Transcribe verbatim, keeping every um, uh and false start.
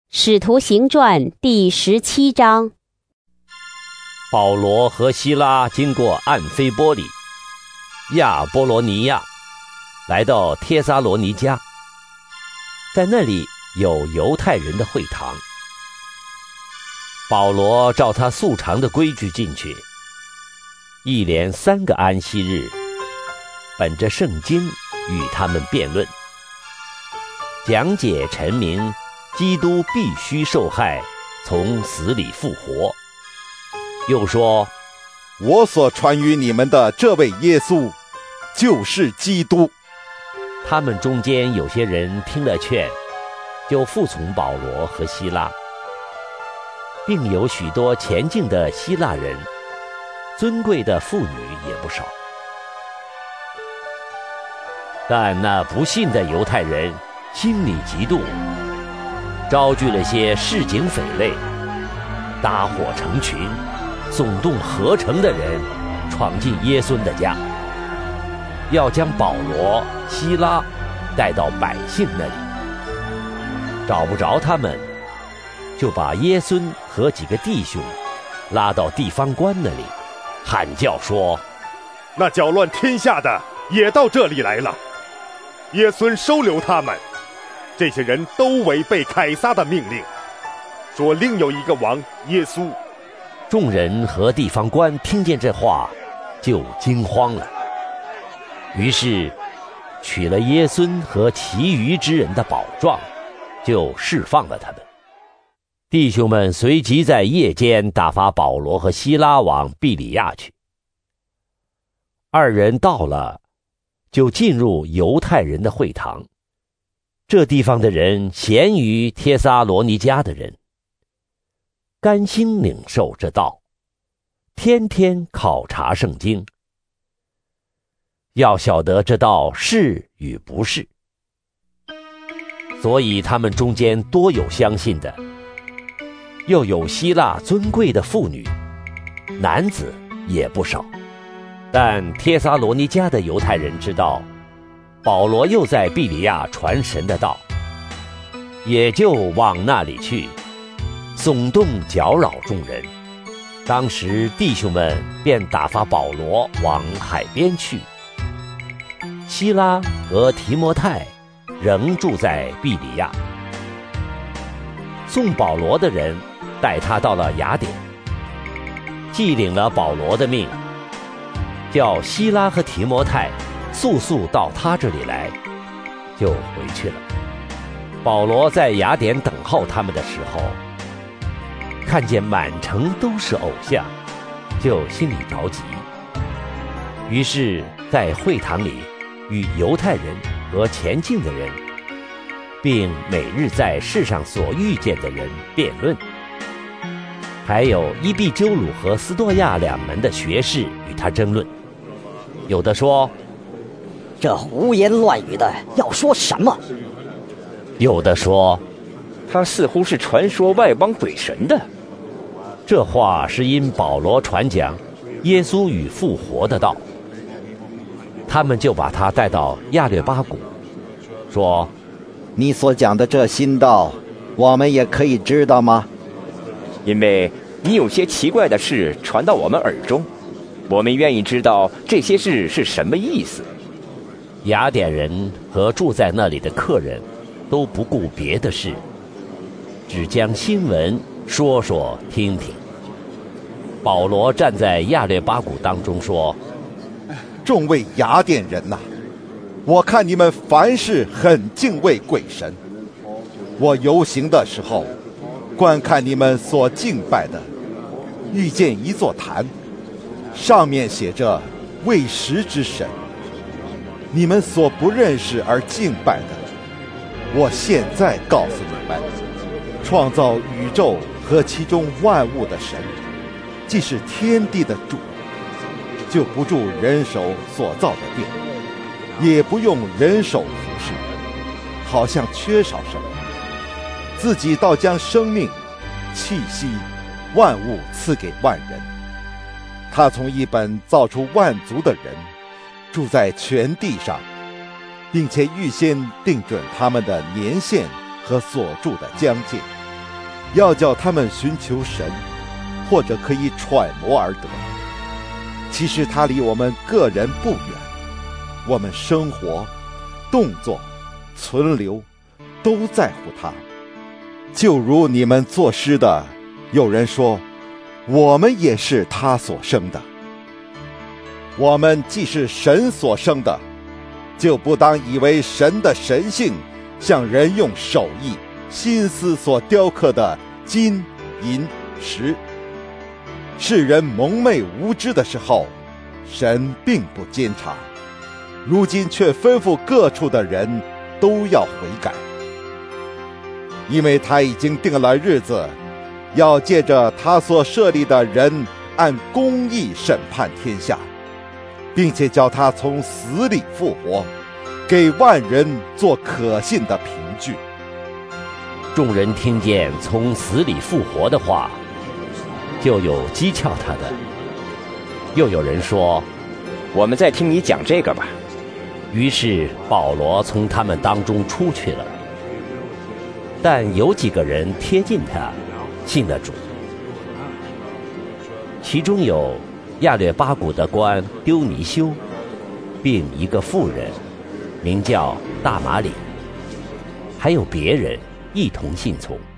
使徒行传第十七章。 保罗和希拉经过暗菲波里、亚波罗尼亚，来到帖撒罗尼迦，在那里有犹太人的会堂。保罗照他素常的规矩进去，一连三个安息日，本着圣经与他们辩论，讲解陈明基督必须受害，从死里复活。又说， 我所传于你们的这位耶稣，就是基督。 他们中间有些人听了劝，就服从保罗和希拉，并有许多前进的希腊人，尊贵的妇女也不少。但那不信的犹太人心里嫉妒，招聚了些市井匪类，搭伙成群，耸动合城的人，闯进耶稣的家，要将保罗、希拉带到百姓那里。找不着他们，就把耶稣和几个弟兄拉到地方官那里，喊叫说： 那搅乱天下的也到这里来了，耶稣收留他们。这些人都违背凯撒的命令，说另有一个王耶稣。 众人和地方官听见这话，就惊慌了，于是取了耶稣和其余之人的宝状，就释放了他们。弟兄们随即在夜间打发保罗和希拉往庇里亚去。二人到了，就进入犹太人的会堂。这地方的人咸于帖撒罗尼迦的人，甘心领受这道，天天考察圣经，要晓得这道是与不是。所以他们中间多有相信的，又有希腊尊贵的妇女，男子也不少。但帖撒罗尼迦的犹太人知道保罗又在庇里亚传神的道，也就往那里去，耸动搅扰众人。当时弟兄们便打发保罗往海边去，希拉和提摩太仍住在庇里亚。送保罗的人带他到了雅典，既领了保罗的命，叫希拉和提摩太速速到他这里来，就回去了。保罗在雅典等候他们的时候，看见满城都是偶像，就心里着急，于是在会堂里与犹太人和前进的人，并每日在世上所遇见的人辩论。还有伊壁鸠鲁和斯多亚两门的学士与他争论，有的说， 这胡言乱语的要说什么？ 有的说， 他似乎是传说外邦鬼神的。 这话是因保罗传讲耶稣与复活的道。他们就把他带到亚略巴谷，说， 你所讲的这新道，我们也可以知道吗？ 因为你有些奇怪的事传到我们耳中，我们愿意知道这些事是什么意思。 雅典人和住在那里的客人都不顾别的事，只将新闻说说听听。保罗站在亚略巴谷当中说， 众位雅典人哪、啊，我看你们凡事很敬畏鬼神。我游行的时候，观看你们所敬拜的，遇见一座坛，上面写着未识之神，你们所不认识而敬拜的，我现在告诉你们，创造宇宙和其中万物的神，既是天地的主，就不住人手所造的殿，也不用人手服侍，好像缺少什么，自己倒将生命、气息、万物赐给万人。他从一本造出万族的人，住在全地上，并且预先定准他们的年限和所住的疆界， 要叫他们寻求神，或者可以揣摩而得。其实他离我们个人不远，我们生活、动作、存留都在乎他。就如你们作诗的，有人说，我们也是他所生的。我们既是神所生的，就不当以为神的神性像人用手艺、心思所雕刻的金、银、石。世人蒙昧无知的时候，神并不监察，如今却吩咐各处的人都要悔改，因为他已经定了日子，要借着他所设立的人按公义审判天下，并且叫他从死里复活，给万人做可信的凭据。 众人听见从死里复活的话，就有讥诮他的，又有人说， 我们再听你讲这个吧。 于是保罗从他们当中出去了。但有几个人贴近他，信了主，其中有亚略巴谷的官丢尼修，并一个妇人名叫大马里，还有别人一同信从。